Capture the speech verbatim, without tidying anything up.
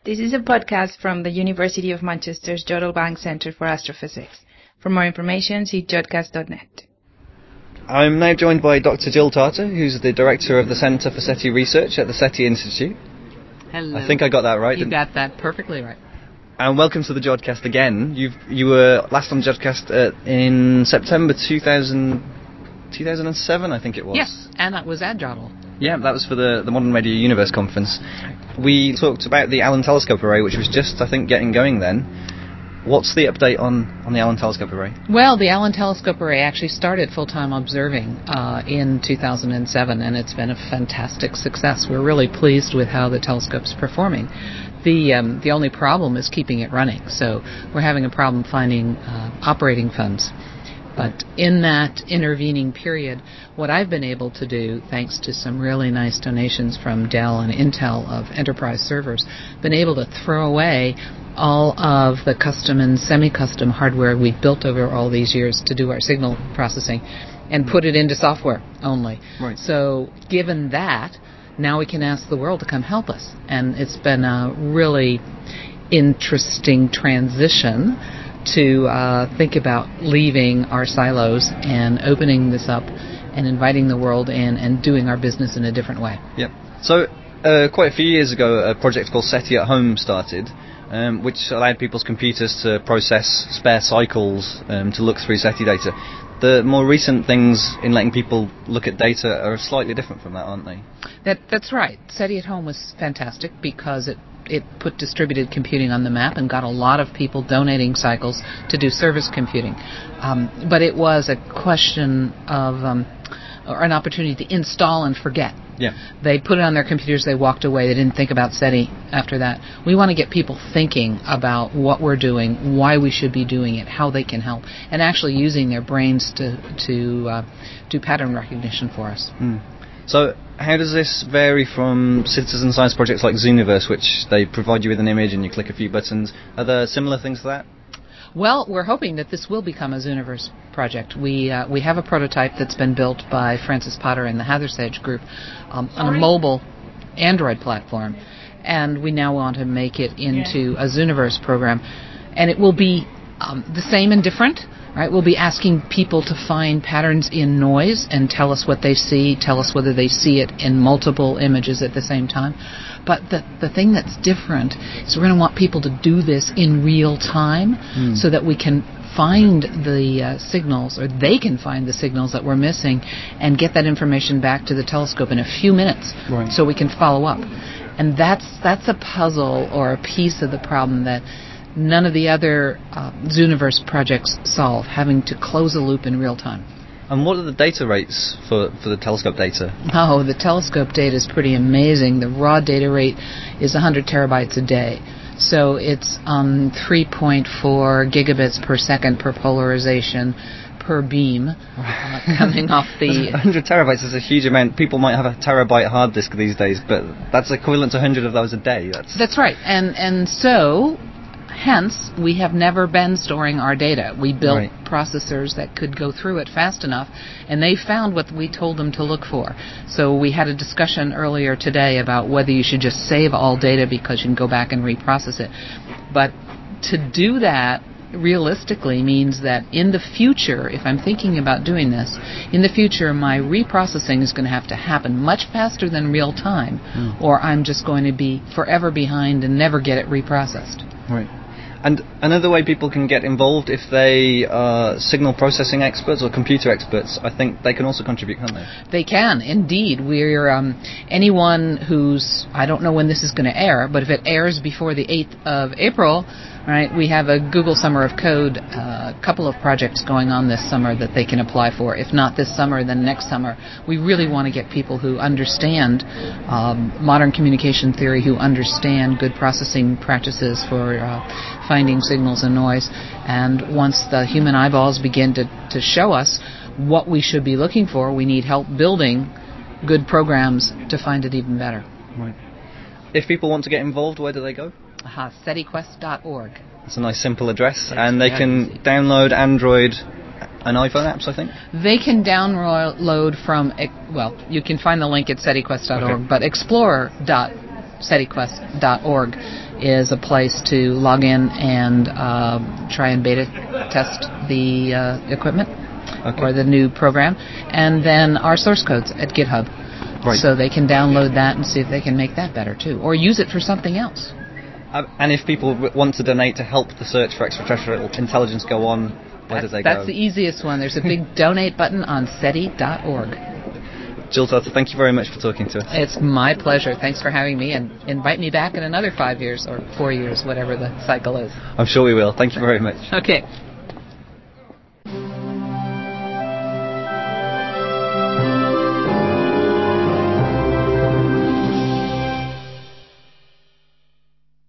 This is a podcast from the University of Manchester's Jodrell Bank Centre for Astrophysics. For more information, see jodcast dot net. I'm now joined by Doctor Jill Tarter, who's the Director of the Centre for SETI Research at the SETI Institute. Hello. I think I got that right. You got that perfectly right. And welcome to the Jodcast again. You've, you were last on the Jodcast uh, in September two thousand, two thousand seven, I think it was. Yes, and that was at Jodrell. Yeah, that was for the, the Modern Radio Universe conference. We talked about the Allen Telescope Array, which was just, I think, getting going then. What's the update on, on the Allen Telescope Array? Well, the Allen Telescope Array actually started full-time observing uh, in two thousand seven, and it's been a fantastic success. We're really pleased with how the telescope's performing. The um, the only problem is keeping it running, so we're having a problem finding uh, operating funds. But in that intervening period, what I've been able to do, thanks to some really nice donations from Dell and Intel of enterprise servers, been able to throw away all of the custom and semi-custom hardware we built over all these years to do our signal processing and put it into software only. Right. So given that, now we can ask the world to come help us. And it's been a really interesting transition to uh, think about leaving our silos and opening this up and inviting the world in and doing our business in a different way. Yep. So uh, quite a few years ago, a project called SETI at Home started, um, which allowed people's computers to process spare cycles um, to look through SETI data. The more recent things in letting people look at data are slightly different from that, aren't they? That That's right. SETI at Home was fantastic because it it put distributed computing on the map and got a lot of people donating cycles to do service computing. Um, but it was a question of, um, or an opportunity to install and forget. Yeah. They put it on their computers, they walked away, they didn't think about SETI after that. We want to get people thinking about what we're doing, why we should be doing it, how they can help, and actually using their brains to, to uh, do pattern recognition for us. Mm. So how does this vary from citizen science projects like Zooniverse, which they provide you with an image and you click a few buttons? Are there similar things to that? Well, we're hoping that this will become a Zooniverse project. We uh, we have a prototype that's been built by Francis Potter and the Hathersage group um, on a mobile Android platform, and we now want to make it into a Zooniverse program, and it will be um, the same and different. Right, we'll be asking people to find patterns in noise and tell us what they see, tell us whether they see it in multiple images at the same time. But the the thing that's different is we're going to want people to do this in real time mm. so that we can find the uh, signals, or they can find the signals that we're missing and get that information back to the telescope in a few minutes right. so we can follow up. And that's that's a puzzle or a piece of the problem that none of the other uh, Zooniverse projects solve, having to close a loop in real time. And what are the data rates for, for the telescope data? Oh, the telescope data is pretty amazing. The raw data rate is one hundred terabytes a day. So it's um, three point four gigabits per second per polarization per beam uh, coming off the... one hundred terabytes is a huge amount. People might have a terabyte hard disk these days, but that's equivalent to one hundred of those a day. That's, that's right. And, and so... Hence, we have never been storing our data. We built right. processors that could go through it fast enough, and they found what we told them to look for. So we had a discussion earlier today about whether you should just save all data because you can go back and reprocess it. But to do that realistically means that in the future, if I'm thinking about doing this, in the future my reprocessing is going to have to happen much faster than real time, mm. or I'm just going to be forever behind and never get it reprocessed. Right. And another way people can get involved, if they are signal processing experts or computer experts, I think they can also contribute, can't they? They can, indeed. We're um, anyone who's, I don't know when this is going to air, but if it airs before the eighth of April, right, we have a Google Summer of Code, a uh, couple of projects going on this summer that they can apply for. If not this summer, then next summer. We really want to get people who understand um, modern communication theory, who understand good processing practices for uh, finding signals and noise. And once the human eyeballs begin to, to show us what we should be looking for, we need help building good programs to find it even better. Right. If people want to get involved, where do they go? Uh, SETI Quest dot org. It's a nice simple address, It's and they can easy. download Android and iPhone apps, I think? They can download from, well, you can find the link at SETI Quest dot org, okay. But Explorer dot SETIquest dot org is a place to log in and uh, try and beta test the uh, equipment okay. or the new program. And then our source codes at GitHub. Right. So they can download that and see if they can make that better too, or use it for something else. Uh, and if people w- want to donate to help the search for extraterrestrial intelligence go on, where that's, do they that's go? That's the easiest one. There's a big donate button on SETI dot org. Jill Tarter, thank you very much for talking to us. It's my pleasure. Thanks for having me, and invite me back in another five years or four years, whatever the cycle is. I'm sure we will. Thank you very much. Okay.